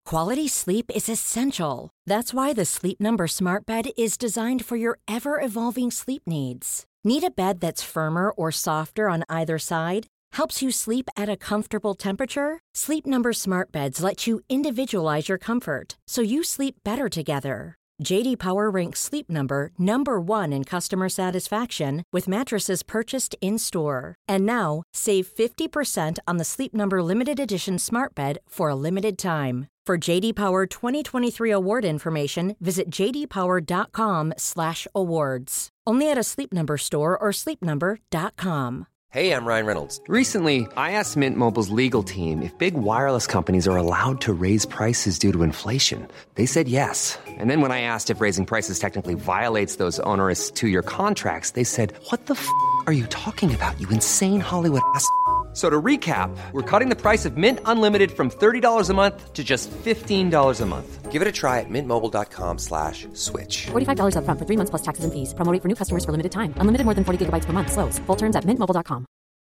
Quality sleep is essential. That's why the Sleep Number Smart Bed is designed for your ever-evolving sleep needs. Need a bed that's firmer or softer on either side? Helps you sleep at a comfortable temperature? Sleep Number Smart Beds let you individualize your comfort, so you sleep better together. J.D. Power ranks Sleep Number number 1 in customer satisfaction with mattresses purchased in-store. And now, save 50% on the Sleep Number Limited Edition Smart Bed for a limited time. For J.D. Power 2023 award information, visit jdpower.com/awards. Only at a Sleep Number store or sleepnumber.com. Hey, I'm Ryan Reynolds. Recently, I asked Mint Mobile's legal team if big wireless companies are allowed to raise prices due to inflation. They said yes. And then when I asked if raising prices technically violates those onerous two-year contracts, they said, "What the f*** are you talking about, you insane Hollywood ass?" So to recap, we're cutting the price of Mint Unlimited from $30 a month to just $15 a month. Give it a try at mintmobile.com/switch. $45 up front for 3 months plus taxes and fees. Promo rate for new customers for limited time. Unlimited more than 40 gigabytes per month. Slows full terms at mintmobile.com.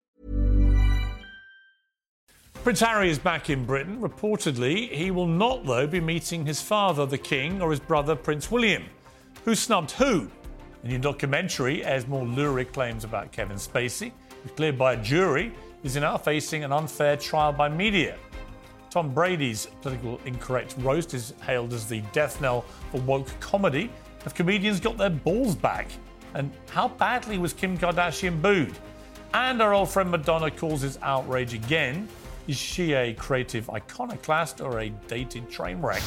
Prince Harry is back in Britain. Reportedly, he will not, though, be meeting his father, the King, or his brother, Prince William. Who snubbed who? A new documentary airs more lurid claims about Kevin Spacey, who's cleared by a jury, is now facing an unfair trial by media. Tom Brady's political incorrect roast is hailed as the death knell for woke comedy. Have comedians got their balls back? And how badly was Kim Kardashian booed? And our old friend Madonna causes outrage again. Is she a creative iconoclast or a dated train wreck?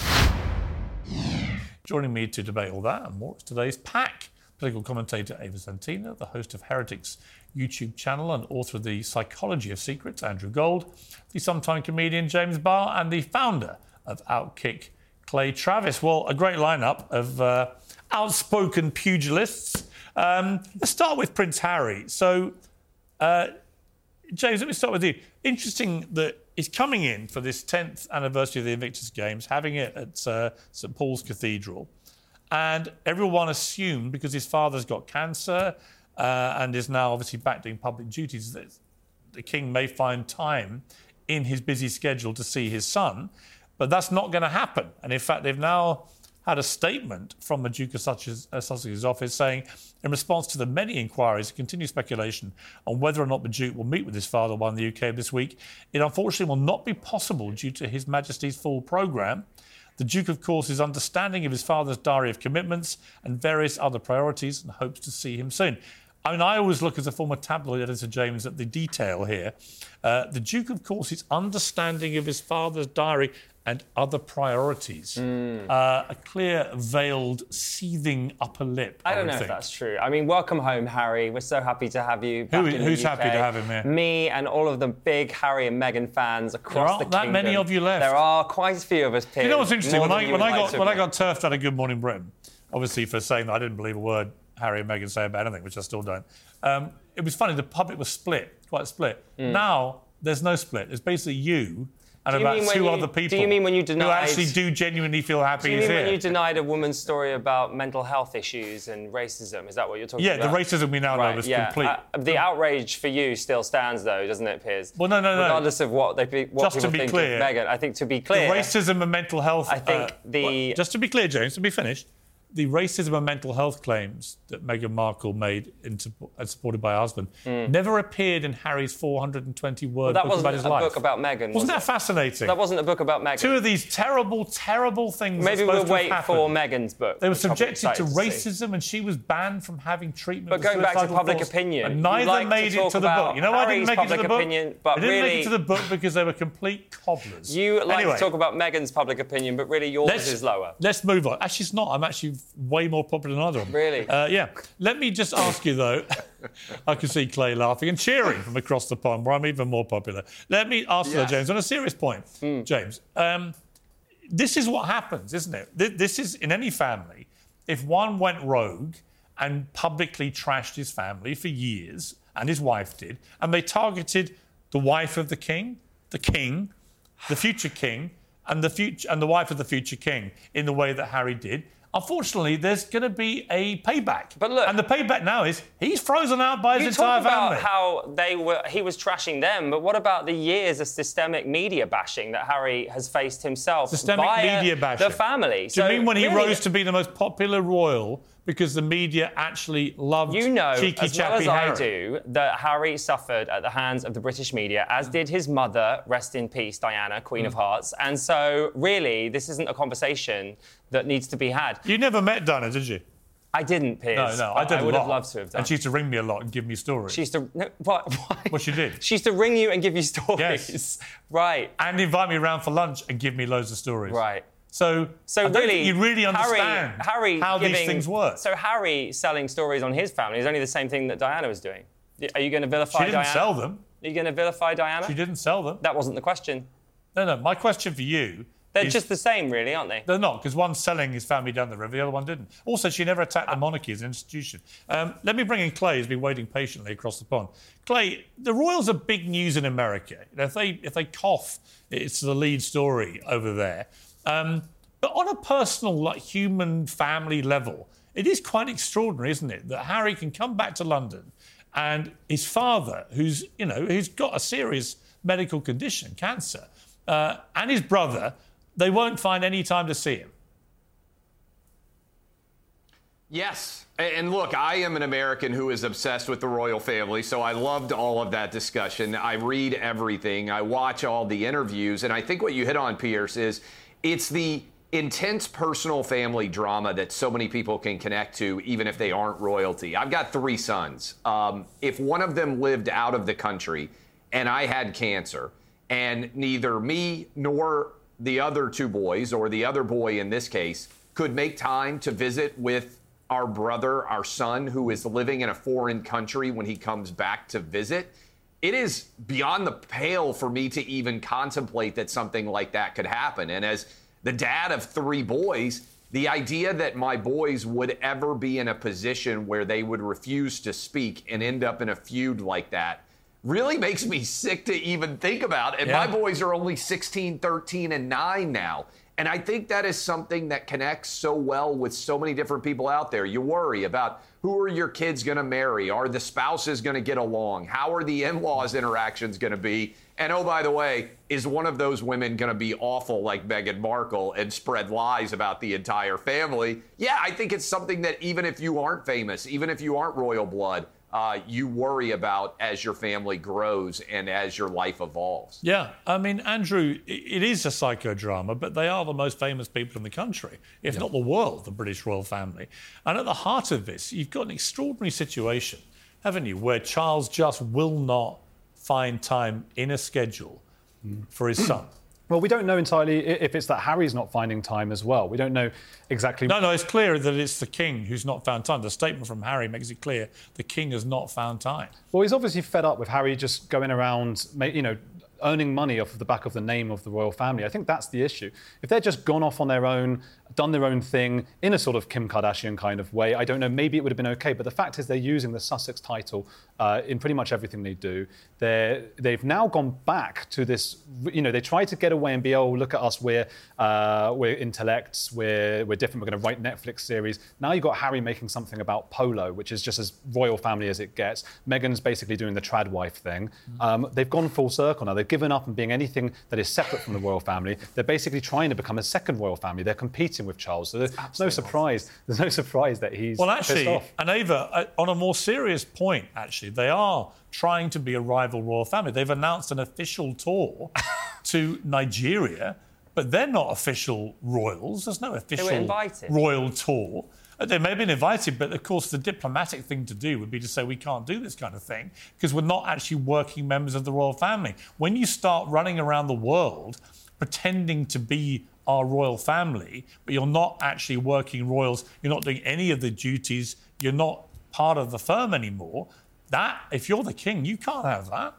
Joining me to debate all that and more is today's pack. Political commentator Ava Santina, the host of Heretics YouTube channel and author of The Psychology of Secrets, Andrew Gold, the sometime comedian James Barr, and the founder of Outkick, Clay Travis. Well, a great lineup of outspoken pugilists. Let's start with Prince Harry. So, James, let me start with you. Interesting that he's coming in for this 10th anniversary of the Invictus Games, having it at St Paul's Cathedral. And everyone assumed, because his father's got cancer and is now obviously back doing public duties, that the King may find time in his busy schedule to see his son. But that's not going to happen. And in fact, they've now had a statement from the Duke of Sussex's office saying, in response to the many inquiries and continued speculation on whether or not the Duke will meet with his father while in the UK this week, it unfortunately will not be possible due to His Majesty's full programme. The Duke, of course, is understanding of his father's diary of commitments and various other priorities and hopes to see him soon. I mean, I always look as a former tabloid editor, James, at the detail here. The Duke, of course, is understanding of his father's diary and other priorities. A clear, veiled, seething upper lip, I don't know if that's true. I mean, welcome home, Harry. We're so happy to have you back in the Who's UK. happy to have him here? Me and all of the big Harry and Meghan fans across the kingdom. There aren't that many of you left. There are quite a few of us, Piers. You know what's interesting? When I got turfed out of Good Morning Britain, obviously for saying that I didn't believe a word Harry and Meghan say about anything, which I still don't, it was funny. The public was quite split. Now, there's no split. It's basically you and about two other people. Do you mean when you denied... who actually do genuinely feel happy he's here? Do you mean when you denied a woman's story about mental health issues and racism? Is that what you're talking about? Yeah, the racism we now know is complete. The outrage for you still stands, though, doesn't it, Piers? Well, no. Regardless of what people Just to be think clear, of Meghan. I think to be clear... The racism and mental health... I think just to be clear, James, to be finished, the racism and mental health claims that Meghan Markle made and supported by her husband never appeared in Harry's 420-word book about his life. That wasn't a book about Meghan, Wasn't that fascinating? That wasn't a book about Meghan. Two of these terrible, terrible things. Maybe we'll wait for Meghan's book. They were subjected to racism and she was banned from having treatment. But going back to public opinion, and neither made it to the book. You know why I didn't make it to the book? But they didn't make it to the book because they were complete cobblers. You like to talk about Meghan's public opinion, but really yours is lower. Let's move on. Actually, it's not. I'm actually way more popular than either of them. Really? Yeah. Let me just ask you, though. I can see Clay laughing and cheering from across the pond, where I'm even more popular. Let me ask you, though, James, on a serious point, James. This is what happens, isn't it? This is, in any family, if one went rogue and publicly trashed his family for years, and his wife did, and they targeted the wife of the king, the future king, and the wife of the future king in the way that Harry did, unfortunately, there's going to be a payback. But look, and the payback now is he's frozen out by his entire family. You talk about how he was trashing them, but what about the years of systemic media bashing that Harry has faced himself? Systemic media bashing. The family. Do you mean when he rose to be the most popular royal because the media actually loved cheeky chappy Harry? I do that Harry suffered at the hands of the British media, as did his mother, rest in peace, Diana, Queen of Hearts. And so, really, this isn't a conversation that needs to be had. You never met Diana, did you? I didn't, Piers. No, I did. I would have loved to have done. And she used to ring me a lot and give me stories. She used to... No, what? Well, she did. She used to ring you and give you stories. Yes. Right. And invite me around for lunch and give me loads of stories. Right. So I don't think you really understand how these things work. So Harry selling stories on his family is only the same thing that Diana was doing. Are you going to vilify Diana? She didn't sell them. Are you going to vilify Diana? She didn't sell them. That wasn't the question. No. My question for you... They're just the same, really, aren't they? They're not, because one's selling his family down the river, the other one didn't. Also, she never attacked the monarchy as an institution. Let me bring in Clay, who's been waiting patiently across the pond. Clay, the royals are big news in America. If they cough, it's the lead story over there. But on a personal, human family level, it is quite extraordinary, isn't it, that Harry can come back to London and his father, who's got a serious medical condition, cancer, and his brother, they won't find any time to see him. Yes. And look, I am an American who is obsessed with the royal family, so I loved all of that discussion. I read everything. I watch all the interviews. And I think what you hit on, Piers, is it's the intense personal family drama that so many people can connect to, even if they aren't royalty. I've got 3 sons. If one of them lived out of the country and I had cancer, and neither me nor the other 2 boys, or the other boy in this case, could make time to visit with our brother, our son, who is living in a foreign country when he comes back to visit, it is beyond the pale for me to even contemplate that something like that could happen. And as the dad of 3 boys, the idea that my boys would ever be in a position where they would refuse to speak and end up in a feud like that really makes me sick to even think about. And my boys are only 16, 13, and 9 now. And I think that is something that connects so well with so many different people out there. You worry about who are your kids going to marry? Are the spouses going to get along? How are the in-laws interactions going to be? And oh, by the way, is one of those women going to be awful like Meghan Markle and spread lies about the entire family? Yeah, I think it's something that even if you aren't famous, even if you aren't royal blood, you worry about as your family grows and as your life evolves. Yeah, I mean, Andrew, it is a psychodrama, but they are the most famous people in the country, if not the world, the British royal family. And at the heart of this, you've got an extraordinary situation, haven't you, where Charles just will not find time in a schedule for his son. Well, we don't know entirely if it's that Harry's not finding time as well. We don't know exactly... No, it's clear that it's the King who's not found time. The statement from Harry makes it clear the King has not found time. Well, he's obviously fed up with Harry just going around, earning money off of the back of the name of the royal family. I think that's the issue. If they'd just gone off on their own, done their own thing in a sort of Kim Kardashian kind of way, I don't know, maybe it would have been okay. But the fact is they're using the Sussex title in pretty much everything they do. They've now gone back to this, they tried to get away and be, oh, look at us, we're intellects, we're different, we're going to write Netflix series. Now you've got Harry making something about polo, which is just as royal family as it gets. Meghan's basically doing the trad wife thing. They've gone full circle now. They've given up on being anything that is separate from the royal family. They're basically trying to become a second royal family. They're competing with Charles. So there's no surprise. There's no surprise that he's pissed off. And Ava, on a more serious point, actually, they are trying to be a rival royal family. They've announced an official tour to Nigeria, but they're not official royals. There's no official royal tour. They may have been invited, but of course the diplomatic thing to do would be to say we can't do this kind of thing because we're not actually working members of the royal family. When you start running around the world pretending to be our royal family, but you're not actually working royals, you're not doing any of the duties, you're not part of the firm anymore, that, if you're the king, you can't have that.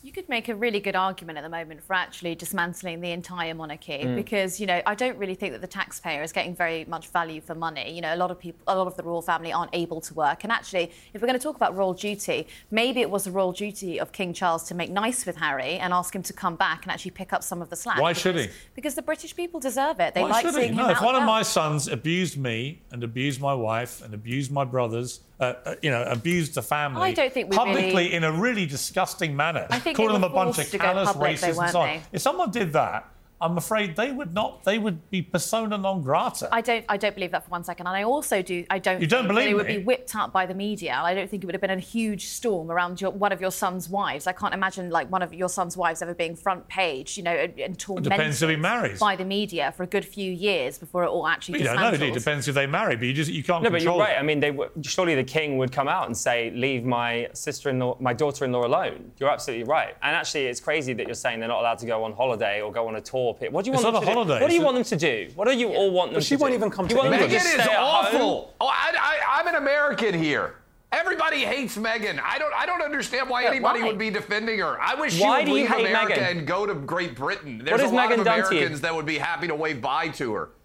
You could make a really good argument at the moment for actually dismantling the entire monarchy because, I don't really think that the taxpayer is getting very much value for money. A lot of the royal family aren't able to work. And actually, if we're going to talk about royal duty, maybe it was the royal duty of King Charles to make nice with Harry and ask him to come back and actually pick up some of the slack. Why should he? Because the British people deserve it. They Why like should seeing he? him No, out if one of and my about. sons abused me and abused my wife and abused my brothers, abused the family I don't think we publicly really- in a really disgusting manner, I think calling they them a were bunch of forced to go callous public, though, racists and weren't so on. they? If someone did that, I'm afraid they would be persona non grata. I don't believe that for 1 second. And I also don't You don't think believe that it would me? be whipped up by the media. I don't think it would have been a huge storm around one of your son's wives. I can't imagine one of your son's wives ever being front page, and tormented depends who he marries. by the media for a good few years before it all actually You don't know, dismantles. do you? It depends who they marry, but you can't No, but control you're right. it. I mean, surely the king would come out and say, "Leave my sister-in-law, my daughter-in-law alone." You're absolutely right. And actually, it's crazy that you're saying they're not allowed to go on holiday or go on a tour. What do you want them to do? holiday. What do you want them to do? What do you all want them to do? she won't even come to You want them England. to Meghan just is stay at home? awful. Oh, I'm an American here. Everybody hates Meghan. I don't understand why anybody why? would be defending her. I wish she Why would do you leave hate America Meghan? and go to Great Britain. There's has a lot Meghan of done to you? Americans that would be happy to wave bye to her.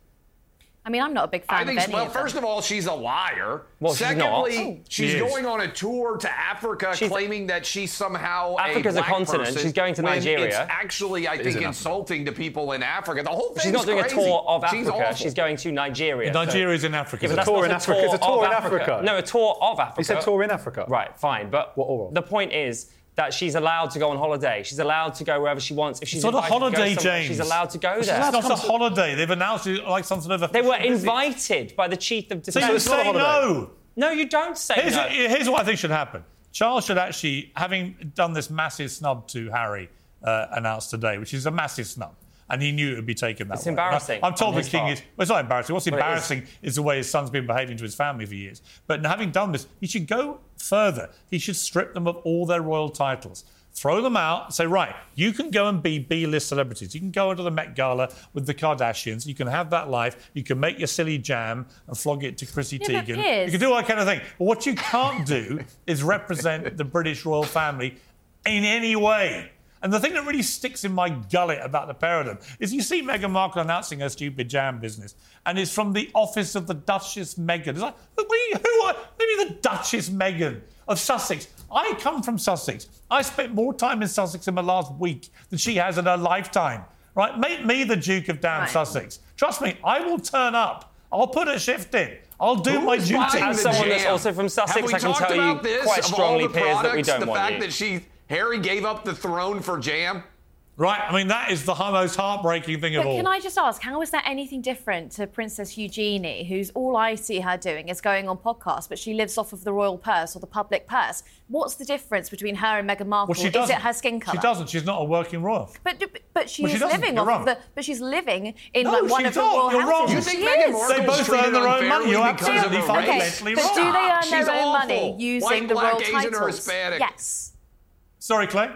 I mean, I'm not a big fan I think, of any well, of them. first of all, she's a liar. Well, she's not. Secondly, she's She is. going on a tour to Africa claiming that she's somehow Africa's a black continent. person She's going to when Nigeria. It's actually, I think, in insulting to people in Africa. The whole thing's She's not doing crazy. a tour of She's Africa. awful. She's going to Nigeria. Nigeria's in Africa. Yeah, but that's tour not in a Africa. It's a tour tour of in Africa. No, a tour of Africa. He said tour in Africa. Right, fine. But What oral? the point is that she's allowed to go on holiday. She's allowed to go wherever she wants. If she's It's not a invited to go holiday, somewhere, James. she's allowed to go It's there. not a holiday. They've announced it like some sort of... They were invited by the chief of So defence. you it's not a say holiday. no. No, you don't say no. Here's what I think should happen. Charles should actually, having done this massive snub to Harry, announced today, which is a massive snub. And he knew it would be taken that It's way. embarrassing I'm told on the his king part. is... Well, it's not embarrassing. What's Well, it is. embarrassing is the way his son's been behaving to his family for years. But having done this, he should go further. He should strip them of all their royal titles. Throw them out and say, right, you can go and be B-list celebrities. You can go into the Met Gala with the Kardashians. You can have that life. You can make your silly jam and flog it to Chrissy Yeah, but Teigen. Piers- You can do all that kind of thing. But what you can't do is represent the British royal family in any way. And the thing that really sticks in my gullet about the pair of them is you see Meghan Markle announcing her stupid jam business, and it's from the office of the Duchess Meghan. It's like, who are maybe the Duchess Meghan of Sussex? I come from Sussex. I spent more time in Sussex in the last week than she has in her lifetime. Right? Make me the Duke of damn Right. Sussex. Trust me, I will turn up. I'll put a shift in. I'll do my Who's duty. buying As the someone that's jam? also from Sussex, Have we I can talked tell you about this? quite Of all strongly, the Piers, that we products, don't the want fact you. that Harry gave up the throne for jam. Right? I mean, that is the most heartbreaking thing of But all. can I just ask, how is that anything different to Princess Eugenie, who's all I see her doing is going on podcasts, but she lives off of the royal purse or the public purse? What's the difference between her and Meghan Markle? Well, she is doesn't. it her skin colour? She doesn't. She's not a working royal. But she Well, she is doesn't. living You're off wrong. of the. But she's living in No, one she's of the not. royal You're wrong. houses. You think She Meghan is. Markle They both treated earn their own money. You're unfairly because of absolutely her fundamentally race? wrong. But do they earn She's their own awful. money using White, the black, royal Asian, titles? or Hispanic. Yes. Sorry, Clay?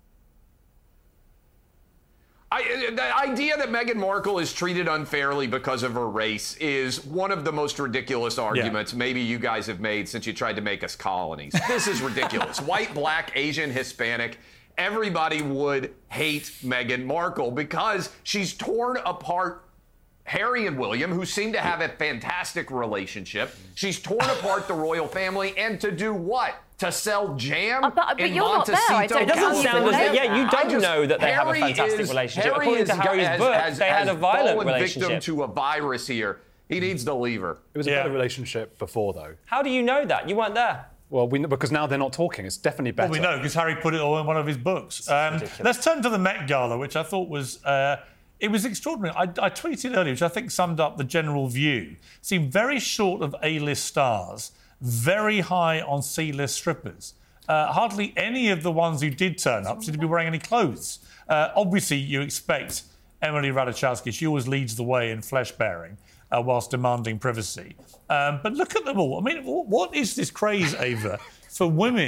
The idea that Meghan Markle is treated unfairly because of her race is one of the most ridiculous arguments maybe you guys have made since you tried to make us colonies. This is ridiculous. White, black, Asian, Hispanic, everybody would hate Meghan Markle because she's torn apart Harry and William, who seem to have a fantastic relationship. She's torn apart the royal family, and to do what? To sell jam but in you're not there. I Montecito, don't It doesn't know. sound as California. though, yeah, you don't know that they have a Harry fantastic is- relationship. Harry According to is- Harry's has- book, has- they had a has violent fallen relationship. victim to a virus here. He needs to leave her. It was a Yeah. better relationship before, though. How do you know that? You weren't there. Well, because now they're not talking. It's definitely better. Well, we know because Harry put it all in one of his books. Let's turn to the Met Gala, which I thought was it was extraordinary. I tweeted earlier, which I think summed up the general view. Seemed very short of A-list stars, very high on C-list strippers. Hardly any of the ones who did turn up seemed to be wearing any clothes. Obviously, you expect Emily Ratajkowski. She always leads the way in flesh-bearing whilst demanding privacy. But look at them all. I mean, what is this craze, Ava, for women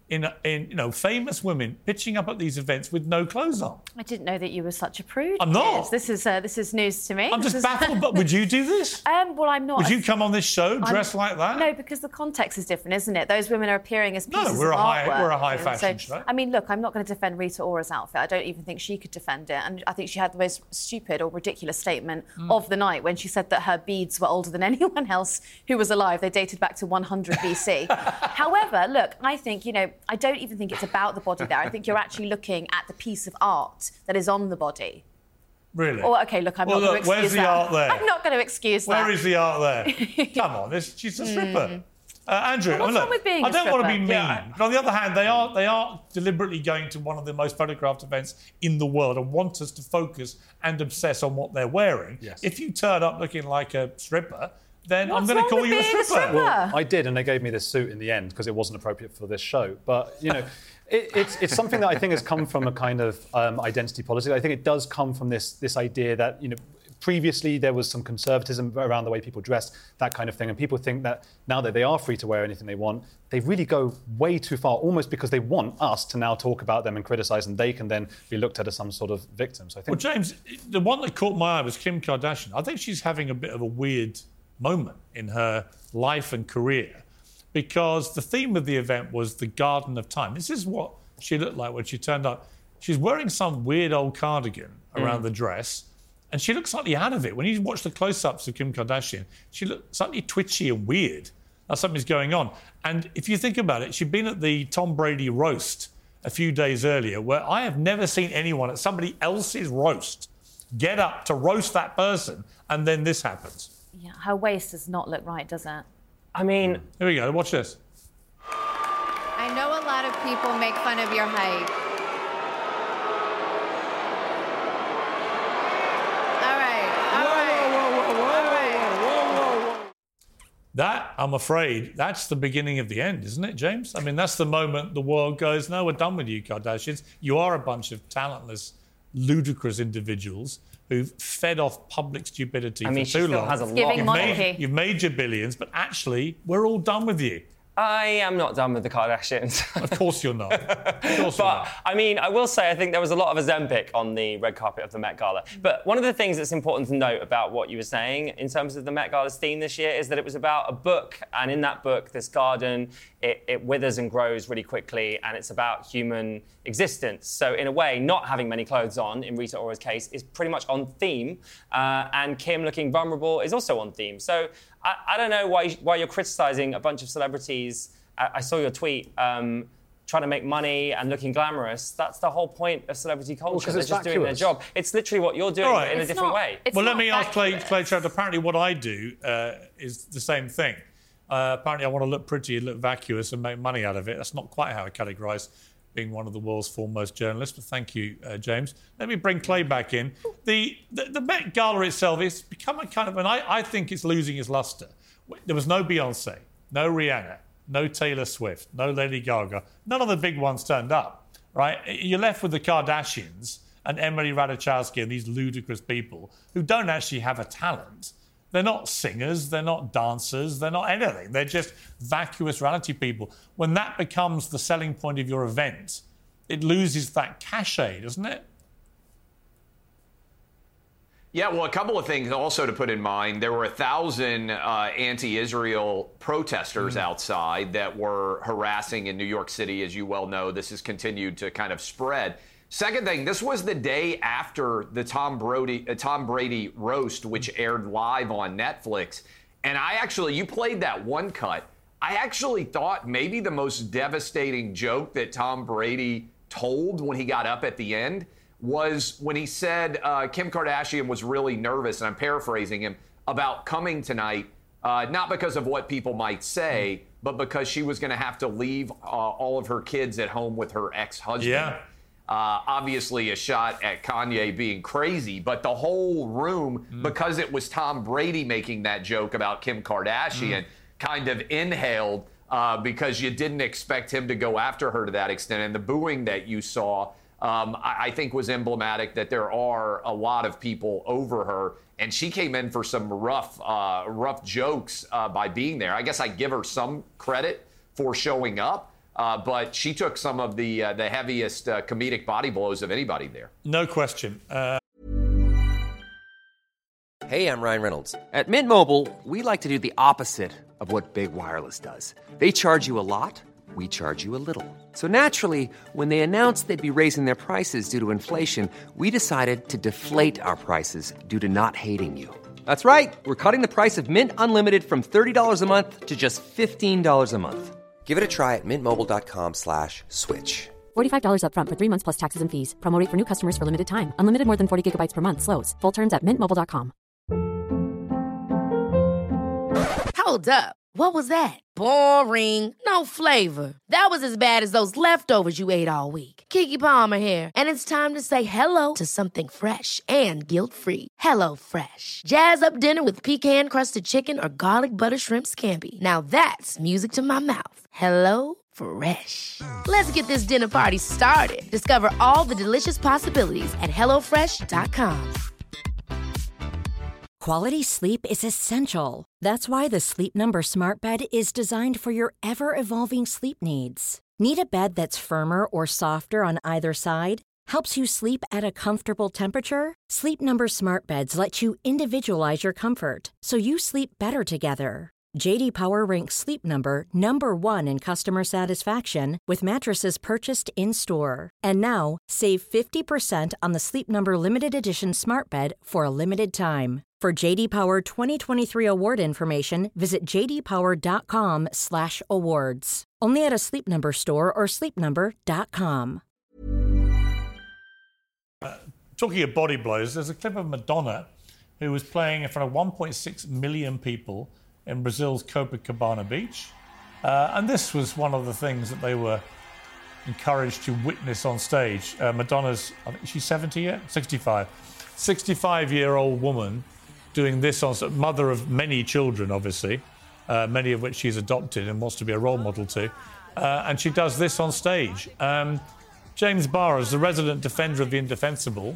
in famous women pitching up at these events with no clothes on. I didn't know that you were such a prude. I'm not. This is news to me. I'm just baffled. But would you do this? Well, I'm not. Would you come on this show dressed like that? No, because the context is different, isn't it? Those women are appearing as pieces of artwork. We're a high fashion show. I mean, look, I'm not going to defend Rita Ora's outfit. I don't even think she could defend it. And I think she had the most stupid or ridiculous statement of the night when she said that her beads were older than anyone else who was alive. They dated back to 100 BC. However, look, I think, I don't even think it's about the body there. I think you're actually looking at the piece of art that is on the body. Really? Oh, OK, look, I'm not going to excuse where's that. the art there? I'm not going to excuse that. Where is the art there? Come on, she's a stripper. Andrew, what's wrong with being I don't want to be mean, Yeah. but on the other hand, they are deliberately going to one of the most photographed events in the world and want us to focus and obsess on what they're wearing. Yes. If you turn up looking like a stripper, then What's I'm going to wrong call with you a being a stripper. stripper? Well, I did, and they gave me this suit in the end because it wasn't appropriate for this show. But, it's something that I think has come from a kind of identity politics. I think it does come from this idea that, previously there was some conservatism around the way people dressed, that kind of thing. And people think that now that they are free to wear anything they want, they really go way too far, almost because they want us to now talk about them and criticise, and they can then be looked at as some sort of victim. So I think... Well, James, the one that caught my eye was Kim Kardashian. I think she's having a bit of a weird moment in her life and career because the theme of the event was the Garden of Time. This is what she looked like when she turned up. She's wearing some weird old cardigan around the dress, and she looks slightly out of it. When you watch the close-ups of Kim Kardashian, she looks slightly twitchy and weird. Something's going on. And if you think about it, she'd been at the Tom Brady roast a few days earlier, where I have never seen anyone at somebody else's roast get up to roast that person, and then this happens. Yeah, her waist does not look right, does it? I mean... Here we go, watch this. I know a lot of people make fun of your height. That, I'm afraid, that's the beginning of the end, isn't it, James? I mean, that's the moment the world goes, no, we're done with you, Kardashians. You are a bunch of talentless, ludicrous individuals who've fed off public stupidity for too long. Has a lot. You've made your billions, but actually, we're all done with you. I am not done with the Kardashians. Of course you're not. I mean, I will say I think there was a lot of Ozempic on the red carpet of the Met Gala. But one of the things that's important to note about what you were saying in terms of the Met Gala's theme this year is that it was about a book, and in that book, this garden, it withers and grows really quickly, and it's about human existence. So in a way, not having many clothes on, in Rita Ora's case, is pretty much on theme, and Kim looking vulnerable is also on theme. So I don't know why you're criticising a bunch of celebrities. I saw your tweet trying to make money and looking glamorous. That's the whole point of celebrity culture. They're just doing their job. It's literally what you're doing, but in a different way. Well, let me ask Clay Trout. Apparently what I do is the same thing. Apparently I want to look pretty and look vacuous and make money out of it. That's not quite how I categorise being one of the world's foremost journalists, but thank you, James. Let me bring Clay back in. The Met Gala itself has become a kind of, and I think it's losing its lustre. There was no Beyonce, no Rihanna, no Taylor Swift, no Lady Gaga. None of the big ones turned up, right? You're left with the Kardashians and Emily Ratajkowski and these ludicrous people who don't actually have a talent. They're not singers, they're not dancers, they're not anything. They're just vacuous reality people. When that becomes the selling point of your event, it loses that cachet, doesn't it? Yeah, well, a couple of things also to put in mind. There were 1,000 anti-Israel protesters outside that were harassing in New York City. As you well know, this has continued to kind of spread. Second thing, this was the day after the Tom Brady roast, which aired live on Netflix. And you played that one cut. I actually thought maybe the most devastating joke that Tom Brady told when he got up at the end was when he said Kim Kardashian was really nervous, and I'm paraphrasing him, about coming tonight, not because of what people might say, but because she was going to have to leave all of her kids at home with her ex-husband. Yeah. Obviously a shot at Kanye being crazy, but the whole room, because it was Tom Brady making that joke about Kim Kardashian, kind of inhaled because you didn't expect him to go after her to that extent. And the booing that you saw, I think was emblematic that there are a lot of people over her. And she came in for some rough jokes by being there. I guess I give her some credit for showing up. But she took some of the heaviest comedic body blows of anybody there. No question. Hey, I'm Ryan Reynolds. At Mint Mobile, we like to do the opposite of what Big Wireless does. They charge you a lot, we charge you a little. So naturally, when they announced they'd be raising their prices due to inflation, we decided to deflate our prices due to not hating you. That's right. We're cutting the price of Mint Unlimited from $30 a month to just $15 a month. Give it a try at mintmobile.com/switch. $45 up front for 3 months plus taxes and fees. Promo rate for new customers for limited time. Unlimited more than 40 gigabytes per month. Slows full terms at mintmobile.com. Hold up. What was that? Boring. No flavor. That was as bad as those leftovers you ate all week. Keke Palmer here, and it's time to say hello to something fresh and guilt-free. Hello Fresh. Jazz up dinner with pecan-crusted chicken or garlic butter shrimp scampi. Now that's music to my mouth. Hello Fresh. Let's get this dinner party started. Discover all the delicious possibilities at hellofresh.com. Quality sleep is essential. That's why the Sleep Number Smart Bed is designed for your ever-evolving sleep needs. Need a bed that's firmer or softer on either side? Helps you sleep at a comfortable temperature? Sleep Number Smart Beds let you individualize your comfort, so you sleep better together. J.D. Power ranks Sleep Number number 1 in customer satisfaction with mattresses purchased in-store. And now, save 50% on the Sleep Number Limited Edition Smart Bed for a limited time. For J.D. Power 2023 award information, visit jdpower.com/awards. Only at a Sleep Number store or sleepnumber.com. Talking of body blows, there's a clip of Madonna who was playing in front of 1.6 million people in Brazil's Copacabana Beach. And this was one of the things that they were encouraged to witness on stage. Madonna's, I think she's 70 yet? 65. 65-year-old woman doing this on, mother of many children, obviously, many of which she's adopted and wants to be a role model to. And she does this on stage. James Barr, as the resident defender of the indefensible,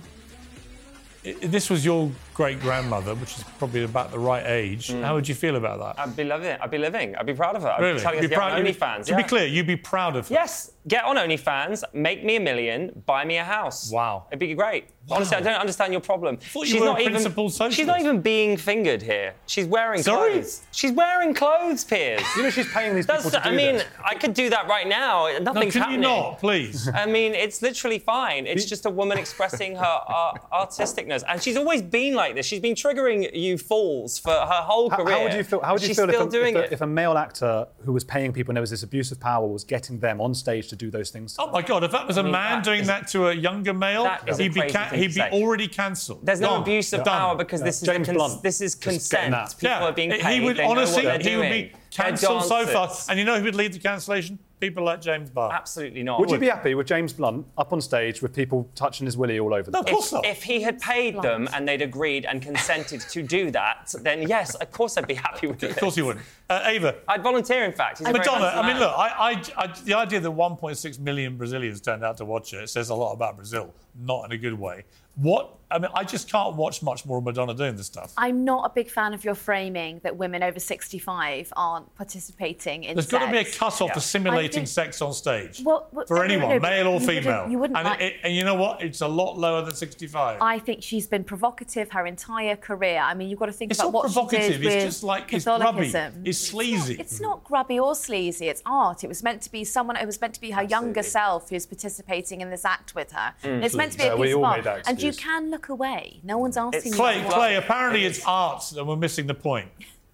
this was your great-grandmother, which is probably about the right age. How would you feel about that? I'd be loving it. I'd be living. I'd be proud of her. Really? I'd be telling her to get on OnlyFans. To be clear, you'd be proud of her? Yes. Get on OnlyFans, make me $1 million, buy me a house. Wow. It'd be great. Wow. Honestly, I don't understand your problem. She's not even socialist. She's not even being fingered here. She's wearing clothes. She's wearing clothes, Piers. You know she's paying these people to do this. I could do that right now. Nothing's happening. Can you not, please? I mean, it's literally fine. It's just a woman expressing her artisticness. And she's always been like this. She's been triggering you fools for her whole career. How would you feel? If a male actor who was paying people and there was this abuse of power was getting them on stage to do those things? Oh my God! If that was a man doing that to a younger male, he'd be already cancelled. There's no abuse of power because this is consent. People are being paid. He would they honestly, know what he would doing. be cancelled so fast. And you know who would lead the cancellation? People like James Barr. Absolutely not. Would you be happy with James Blunt up on stage with people touching his willy all over the place? Of course not. If he had paid them and they'd agreed and consented to do that, then yes, of course I'd be happy with it. Of course you wouldn't. Ava. I'd volunteer, in fact. Madonna, I mean, look, the idea that 1.6 million Brazilians turned out to watch it says a lot about Brazil, not in a good way. I just can't watch much more of Madonna doing this stuff. I'm not a big fan of your framing that women over 65 aren't participating in There's got to be a cut-off for simulating sex on stage. For anyone, male or female. And you know what? It's a lot lower than 65. I think she's been provocative her entire career. I mean, you've got to think about what she did provocative. with It's just like, it's Catholicism. grubby. It's sleazy. It's not grubby or sleazy. It's art. It was meant to be someone. It was meant to be her younger self who's participating in this act with her. And it's meant to be a piece of art. And you can look away. No one's asking you. Clay, apparently it's art and we're missing the point.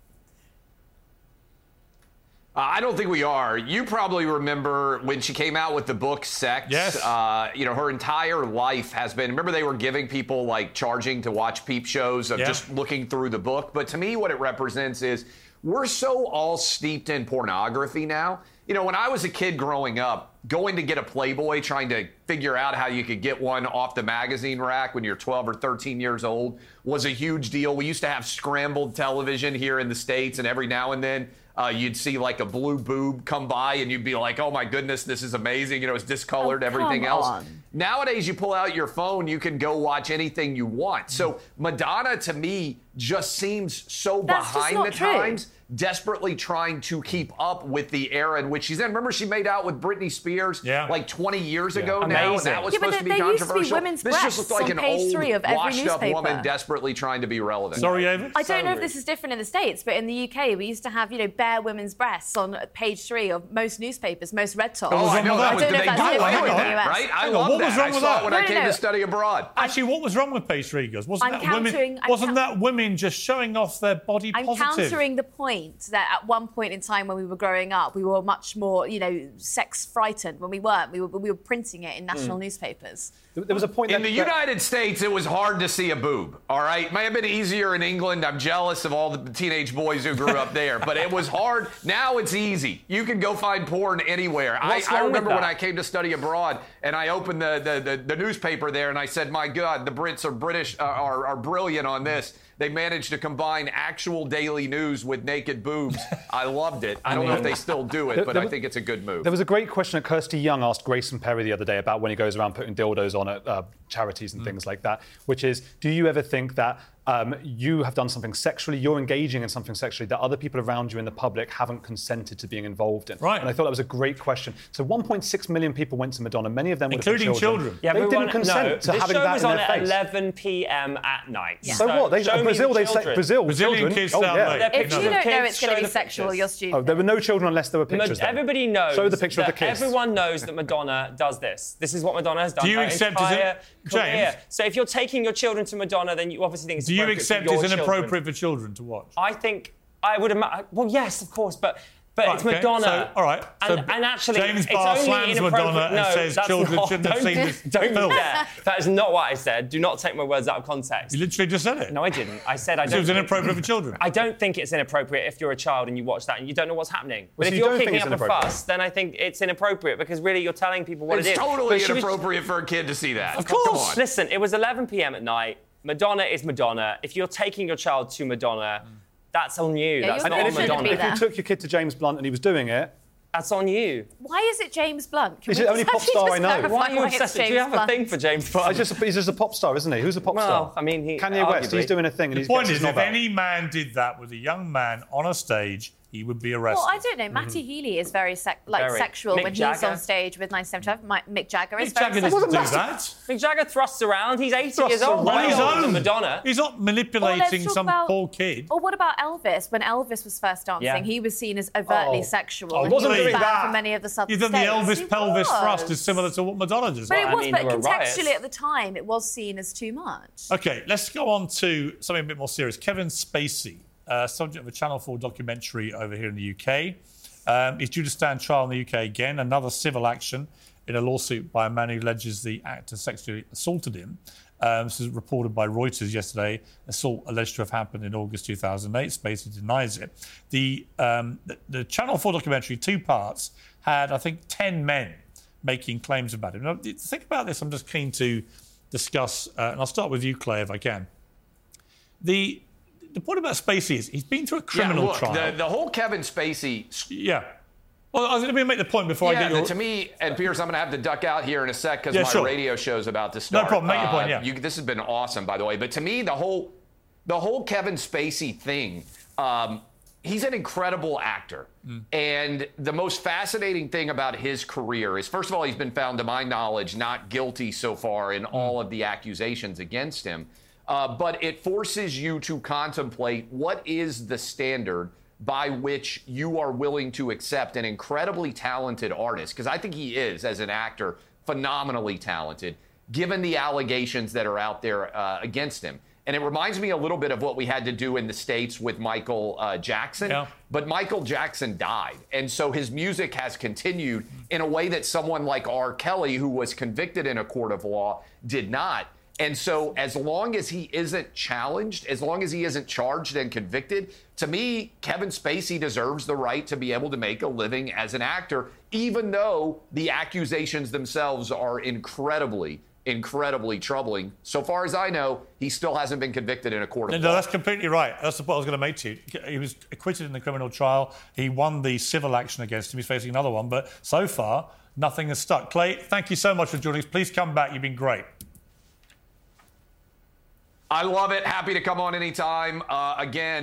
I don't think we are. You probably remember when she came out with the book Sex. Yes. Her entire life has been, remember they were giving people like charging to watch peep shows of just looking through the book. But to me, what it represents is we're so all steeped in pornography now. You know, when I was a kid growing up, going to get a Playboy, trying to figure out how you could get one off the magazine rack when you're 12 or 13 years old was a huge deal. We used to have scrambled television here in the States, and every now and then you'd see like a blue boob come by and you'd be like, oh my goodness, this is amazing. You know, it's discolored, everything else. Nowadays, you pull out your phone, you can go watch anything you want. So Madonna, to me, just seems so behind the times desperately trying to keep up with the era in which she's in. Remember, she made out with Britney Spears like 20 years ago now, and that was supposed to be controversial. This just looked like an old, washed-up woman desperately trying to be relevant. Sorry, Ava? I don't know if this is different in the States, but in the UK, we used to have, bare women's breasts on page 3 of most newspapers, most red tops. Oh, I know that. Did they do away with that, right? I love that. I saw it when I came to study abroad. Actually, what was wrong with page 3, girls? Wasn't that women just showing off their body positive? I'm countering the point that at one point in time when we were growing up, we were much more, sex frightened. When we weren't, we were printing it in national newspapers. There was a point in the United States, it was hard to see a boob. All right, may have been easier in England. I'm jealous of all the teenage boys who grew up there, but it was hard. Now it's easy. You can go find porn anywhere. I remember when I came to study abroad, and I opened the newspaper there, and I said, "My God, the Brits are brilliant on this." They managed to combine actual daily news with naked boobs. I loved it. I don't know if they still do it, but I think it's a good move. There was a great question that Kirsty Young asked Grayson Perry the other day about when he goes around putting dildos on at charities and things like that, which is, do you ever think that you have done something sexually, you're engaging in something sexually that other people around you in the public haven't consented to being involved in? Right. And I thought that was a great question. So 1.6 million people went to Madonna. Many of them would have been children. Yeah, they didn't consent to having that in their face. The show was on at 11 p.m. at night. Yeah. So what? Brazilian children. Kids yeah. If you don't know it's going to be sexual, you're stupid. Oh, there were no children unless there were pictures. Everybody knows. Show the picture of the kiss. Everyone knows that Madonna does this. This is what Madonna has done. Do you accept it, James? So if you're taking your children to Madonna, then you obviously think it's appropriate. Do you accept it's inappropriate for children to watch? I think I would imagine. Well, yes, of course, but it's Madonna. So, all right. And actually, James it's Barr only slams Madonna and says children shouldn't have seen this film. That is not what I said. Do not take my words out of context. You literally just said it. No, I didn't. I said I don't. It was inappropriate for children. I don't think it's inappropriate if you're a child and you watch that and you don't know what's happening. But if you're kicking up a fuss, then I think it's inappropriate because really you're telling people what it is. It's totally inappropriate for a kid to see that. Of course. Listen, it was 11 p.m. at night. Madonna is Madonna. If you're taking your child to Madonna, that's on you. Yeah, that's not on Madonna. If you took your kid to James Blunt and he was doing it, that's on you. Why is it James Blunt? He's the only pop star I know. Why are you obsessed? Do you have a thing for James Blunt? He's just a pop star, isn't he? Who's a pop star? Well, I mean, Kanye West. He's doing a thing. The point is, if any man did that with a young man on a stage, he would be arrested. Well, I don't know. Matty Healy is very sexual when he's on stage with 1975. Mick Jagger is very sexual. Mick Jagger doesn't do that. Mick Jagger thrusts around. He's 80 years old. On his own. Madonna. He's not manipulating some poor kid. Or what about Elvis? When Elvis was first dancing, he was seen as overtly sexual. He wasn't doing that. For many of the Southern states. The Elvis pelvis thrust is similar to what Madonna does. But contextually at the time, it was seen as too much. OK, let's go on to something a bit more serious. Kevin Spacey. Subject of a Channel 4 documentary over here in the UK. He's due to stand trial in the UK again, another civil action in a lawsuit by a man who alleges the actor sexually assaulted him. This is reported by Reuters yesterday. Assault alleged to have happened in August 2008. Spacey denies it. The Channel 4 documentary, 2 parts, had, I think, 10 men making claims about him. Now, think about this. I'm just keen to discuss, and I'll start with you, Clay, if I can. The point about Spacey is he's been through a criminal trial. The whole Kevin Spacey... Yeah. Well, let me make the point before I get your... To me, and Piers, I'm going to have to duck out here in a sec because my radio show's about to start. No problem. Make your point, yeah. This has been awesome, by the way. But to me, the whole Kevin Spacey thing, he's an incredible actor. And the most fascinating thing about his career is, first of all, he's been found, to my knowledge, not guilty so far in all of the accusations against him. But it forces you to contemplate what is the standard by which you are willing to accept an incredibly talented artist, because I think he is, as an actor, phenomenally talented, given the allegations that are out there against him. And it reminds me a little bit of what we had to do in the States with Michael Jackson. Yeah. But Michael Jackson died. And so his music has continued in a way that someone like R. Kelly, who was convicted in a court of law, did not. And so as long as he isn't challenged, as long as he isn't charged and convicted, to me, Kevin Spacey deserves the right to be able to make a living as an actor, even though the accusations themselves are incredibly troubling. So far as I know, he still hasn't been convicted in a court of law. No, that's completely right. That's the point I was going to make to you. He was acquitted in the criminal trial. He won the civil action against him. He's facing another one. But so far, nothing has stuck. Clay, thank you so much for joining us. Please come back. You've been great. I love it. Happy to come on anytime. Again,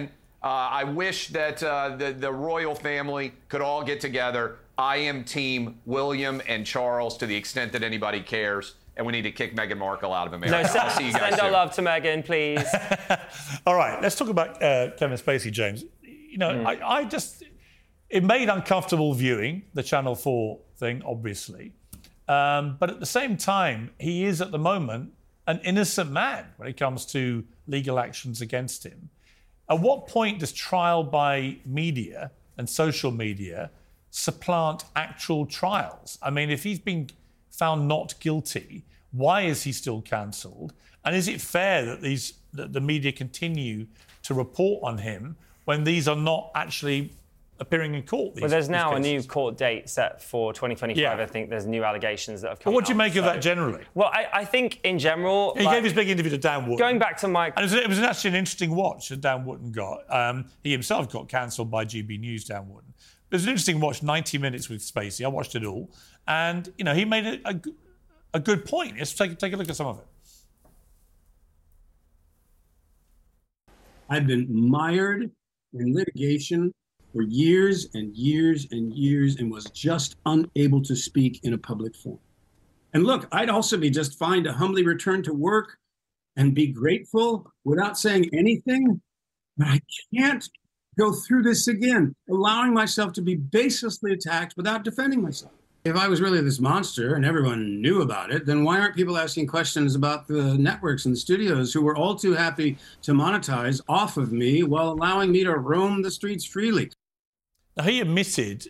I wish that the royal family could all get together. I am team William and Charles to the extent that anybody cares. And we need to kick Meghan Markle out of America. No, I'll see you guys send soon. our love to Meghan, please. All right, let's talk about Kevin Spacey, James. You know, it made uncomfortable viewing, the Channel 4 thing, obviously. But at the same time, he is at the moment an innocent man when it comes to legal actions against him. At what point does trial by media and social media supplant actual trials? I mean, if he's been found not guilty, why is he still cancelled? And is it fair that the media continue to report on him when these are not actually appearing in court? Well, there's now a new court date set for 2025. Yeah. I think there's new allegations that have come out. But what do you make of that generally? Well, I think in general... He gave his big interview to Dan Wootton. Going back to Mike... And it was actually an interesting watch that Dan Wootton got. He himself got cancelled by GB News, Dan Wootton. It was an interesting watch, 90 minutes with Spacey. I watched it all. And, you know, he made a good point. Let's take a look at some of it. I've been mired in litigation for years and years and years and was just unable to speak in a public forum. And look, I'd also be just fine to humbly return to work and be grateful without saying anything, but I can't go through this again, allowing myself to be baselessly attacked without defending myself. If I was really this monster and everyone knew about it, then why aren't people asking questions about the networks and the studios who were all too happy to monetize off of me while allowing me to roam the streets freely? Now, he admitted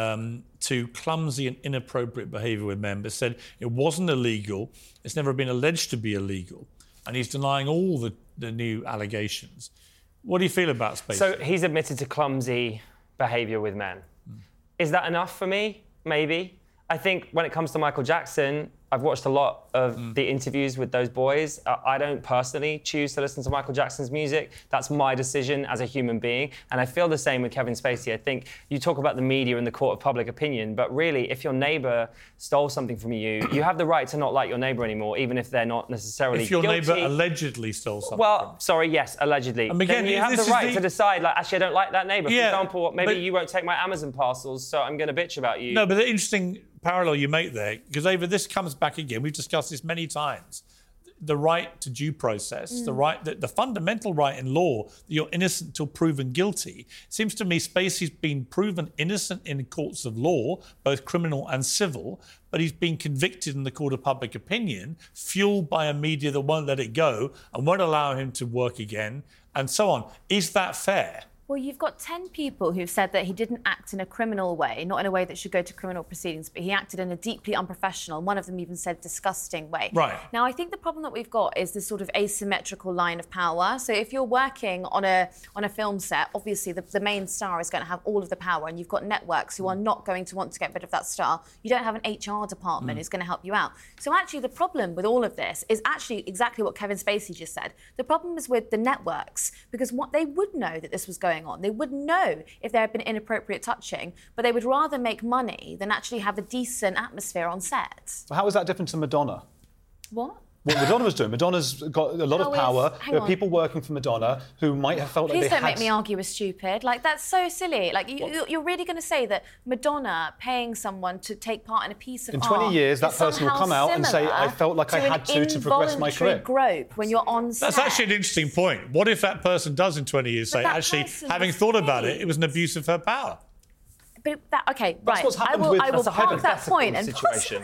to clumsy and inappropriate behaviour with members, said it wasn't illegal, it's never been alleged to be illegal, and he's denying all the new allegations. What do you feel about Spacey? So he's admitted to clumsy behaviour with men. Is that enough for me? Maybe. I think when it comes to Michael Jackson, I've watched a lot of the interviews with those boys. I don't personally choose to listen to Michael Jackson's music. That's my decision as a human being. And I feel the same with Kevin Spacey. I think you talk about the media and the court of public opinion, but really, if your neighbour stole something from you, you have the right to not like your neighbour anymore, even if they're not necessarily guilty. If your neighbour allegedly stole something Well, sorry, yes, allegedly. And again, then you have the right to decide, like, actually, I don't like that neighbour. For example, maybe you won't take my Amazon parcels, so I'm going to bitch about you. No, but the interesting parallel you make there, because Ava, this comes back again. We've discussed this many times. The right to due process, the fundamental right in law that you're innocent till proven guilty. It seems to me Spacey's been proven innocent in courts of law, both criminal and civil, but he's been convicted in the court of public opinion, fueled by a media that won't let it go and won't allow him to work again, and so on. Is that fair? Well, you've got 10 people who've said that he didn't act in a criminal way, not in a way that should go to criminal proceedings, but he acted in a deeply unprofessional, one of them even said disgusting way. Right. Now, I think the problem that we've got is this sort of asymmetrical line of power. So if you're working on a film set, obviously the main star is going to have all of the power, and you've got networks who are not going to want to get rid of that star. You don't have an HR department who's going to help you out. So actually, the problem with all of this is actually exactly what Kevin Spacey just said. The problem is with the networks, because what they would know that this was going on. They would know if there had been inappropriate touching, but they would rather make money than actually have a decent atmosphere on set. So how is that different to Madonna? What? What Madonna was doing. Madonna's got a lot of power. There are people working for Madonna who might have felt like they had... Please don't make me argue with stupid. Like, that's so silly. Like, you're really going to say that Madonna paying someone to take part in a piece of art... In 20 years, that person will come out and say, I felt like I had to progress my career. Grope when you're on set. That's actually an interesting point. What if that person does in 20 years say, actually, having thought about it, it was an abuse of her power? But that, okay, that's right. What's happened I will park that point and situation.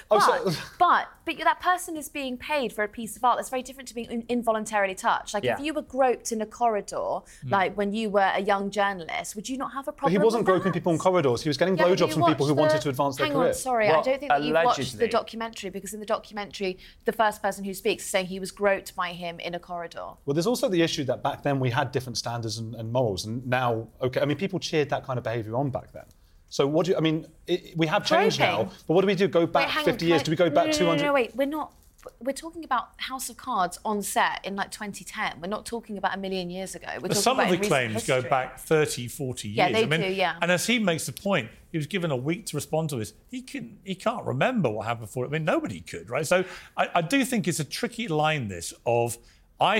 But that person is being paid for a piece of art. That's very different to being involuntarily touched. Like if you were groped in a corridor, like when you were a young journalist, would you not have a problem? But he wasn't groping people in corridors. He was getting blowjobs from people who wanted to advance their career. Hang on, sorry, I don't think that you've watched the documentary, because in the documentary, the first person who speaks is saying he was groped by him in a corridor. Well, there's also the issue that back then we had different standards and morals, and now, people cheered that kind of behaviour on back then. So what do you... I mean, we have changed now, but what do we do? Go back 50 years? Do we go back 200... No, wait, we're not... We're talking about House of Cards on set in, like, 2010. We're not talking about a million years ago. We're Some of the claims go back 30, 40 years. Yeah, they do, yeah. And as he makes the point, he was given a week to respond to this. He can't remember what happened before. I mean, nobody could, right? So I do think it's a tricky line, this, of... I think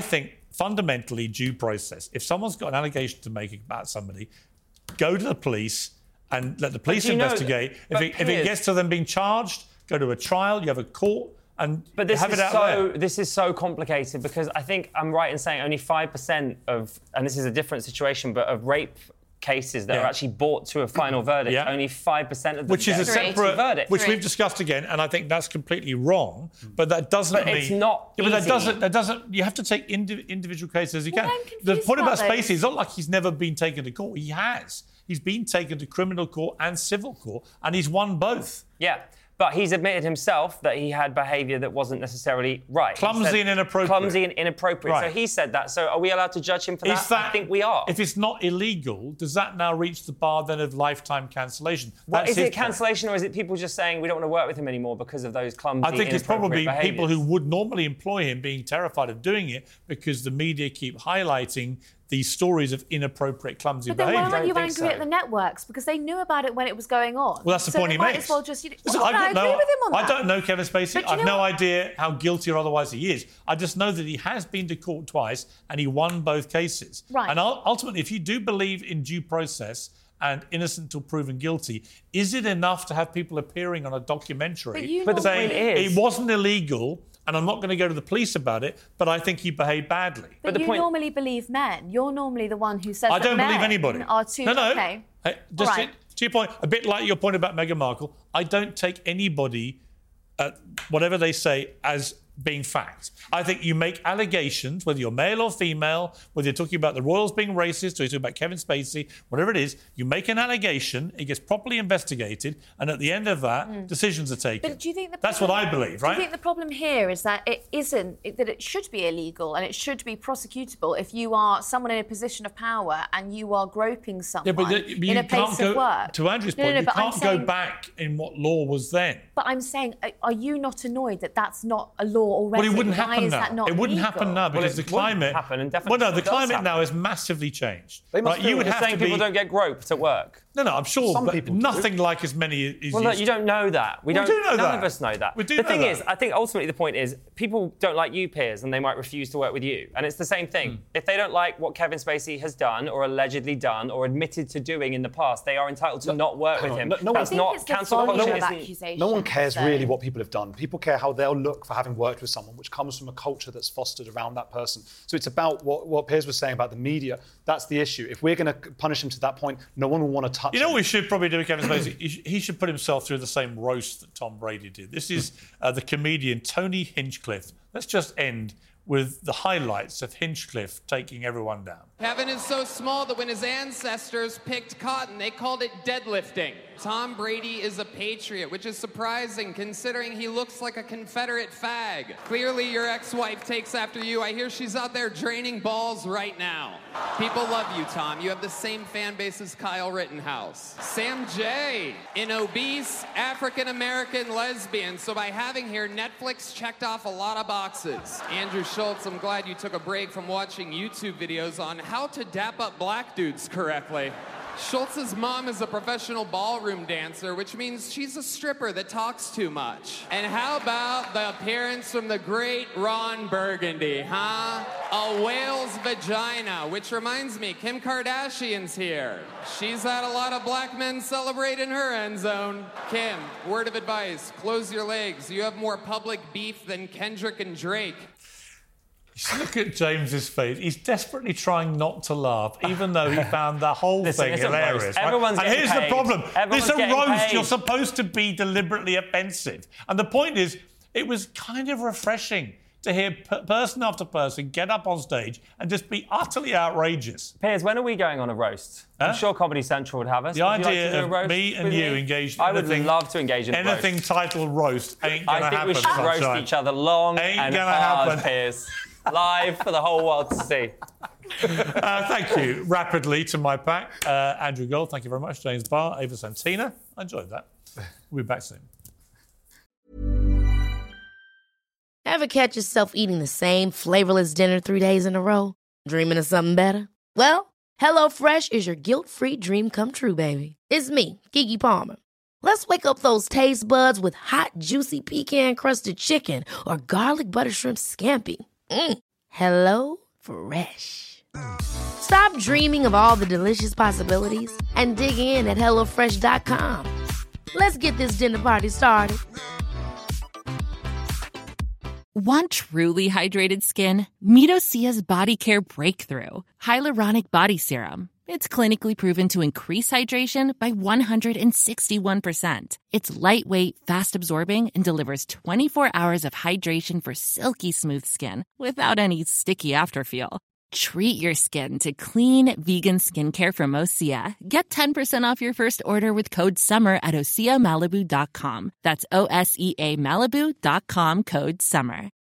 fundamentally due process. If someone's got an allegation to make about somebody, go to the police and let the police investigate. If it gets to them being charged, go to a trial, you have a court, and have it out there. This is so complicated because I think I'm right in saying only 5% of, and this is a different situation, but of rape cases that are actually brought to a final verdict, only 5% of them which is a separate verdict. Which we've discussed again, and I think that's completely wrong. But that doesn't mean it's not easy. But that doesn't. You have to take individual cases as you can. The point about Spacey is not like he's never been taken to court. He has. He's been taken to criminal court and civil court, and he's won both. Yeah. But he's admitted himself that he had behaviour that wasn't necessarily right. Clumsy and inappropriate. Clumsy and inappropriate. Right. So he said that. So are we allowed to judge him for that? I think we are. If it's not illegal, does that now reach the bar then of lifetime cancellation? Is it cancellation or is it people just saying we don't want to work with him anymore because of those clumsy, I think it's probably behaviours? people who would normally employ him being terrified of doing it because the media keep highlighting these stories of inappropriate, clumsy behaviour. But then why aren't you angry at the networks? Because they knew about it when it was going on. Well, that's the point he makes. Might as well just... I agree with him on that. I don't know Kevin Spacey. I've no idea how guilty or otherwise he is. I just know that he has been to court twice and he won both cases. Right. And ultimately, if you do believe in due process and innocent until proven guilty, is it enough to have people appearing on a documentary saying it wasn't illegal and I'm not going to go to the police about it, but I think he behaved badly? But you normally believe men. You're normally the one who says I don't believe anybody. Are too... No. Okay. Just to your point, a bit like your point about Meghan Markle, I don't take anybody, whatever they say, as being fact. I think you make allegations, whether you're male or female, whether you're talking about the royals being racist or you're talking about Kevin Spacey, whatever it is, you make an allegation, it gets properly investigated, and at the end of that, decisions are taken. But do you think that's what I believe, right? Do you think the problem here is that it should be illegal and it should be prosecutable if you are someone in a position of power and you are groping someone in a place of work? To Andrew's point, you can't go back in what law was then. But I'm saying, are you not annoyed that that's not a law already? Well, it wouldn't happen now. It wouldn't happen now because the climate. The climate now has massively changed. You would have saying people don't get groped at work. No, I'm sure. Some but people nothing like as many as Well, no, you don't know that. We do know that. None of us know that. We do the know thing that. is, I think ultimately the point is people don't like you, Piers, and they might refuse to work with you. And it's the same thing. If they don't like what Kevin Spacey has done or allegedly done or admitted to doing in the past, they are entitled to not work with him. That's not cancel culture. No one cares really what people have done. People care how they'll look for having worked with someone, which comes from a culture that's fostered around that person. So it's about what Piers was saying about the media. That's the issue. If we're going to punish him to that point, no one will want to touch him. You know what we should probably do with Kevin Spacey? He should put himself through the same roast that Tom Brady did. This is the comedian Tony Hinchcliffe. Let's just end with the highlights of Hinchcliffe taking everyone down. Kevin is so small that when his ancestors picked cotton, they called it deadlifting. Tom Brady is a patriot, which is surprising considering he looks like a Confederate fag. Clearly your ex-wife takes after you. I hear she's out there draining balls right now. People love you, Tom. You have the same fan base as Kyle Rittenhouse. Sam J, an obese African-American lesbian. So by having here, Netflix checked off a lot of boxes. Andrew Schultz, I'm glad you took a break from watching YouTube videos on how to dap up black dudes correctly. Schultz's mom is a professional ballroom dancer, which means she's a stripper that talks too much. And how about the appearance from the great Ron Burgundy, huh? A whale's vagina, which reminds me, Kim Kardashian's here. She's had a lot of black men celebrate in her end zone. Kim, word of advice, close your legs. You have more public beef than Kendrick and Drake. Look at James's face. He's desperately trying not to laugh, even though he found the whole thing hilarious. Right? Everyone's and here's paid. the problem. Everyone's It's a roast. paid. You're supposed to be deliberately offensive. And the point is, it was kind of refreshing to hear person after person get up on stage and just be utterly outrageous. Piers, when are we going on a roast? I'm sure Comedy Central would have us. The Would you like to idea do a of roast me and with you engaged in I would anything, love to engage in a roast. anything titled roast ain't going to happen. I think we should roast sunshine. each other long Ain't and gonna hard, happen. Piers. Live for the whole world to see. Thank you. Rapidly to my pack. Andrew Gold, thank you very much. James Barr, Ava Santina. I enjoyed that. We'll be back soon. Ever catch yourself eating the same flavorless dinner 3 days in a row? Dreaming of something better? Well, HelloFresh is your guilt-free dream come true, baby. It's me, Keke Palmer. Let's wake up those taste buds with hot, juicy pecan-crusted chicken or garlic butter shrimp scampi. Hello Fresh. Stop dreaming of all the delicious possibilities and dig in at HelloFresh.com. Let's get this dinner party started. Want truly hydrated skin? Meet Osea's Body Care Breakthrough Hyaluronic Body Serum. It's clinically proven to increase hydration by 161%. It's lightweight, fast-absorbing, and delivers 24 hours of hydration for silky smooth skin without any sticky afterfeel. Treat your skin to clean, vegan skincare from Osea. Get 10% off your first order with code SUMMER at OseaMalibu.com. That's OSEA Malibu.com, code SUMMER.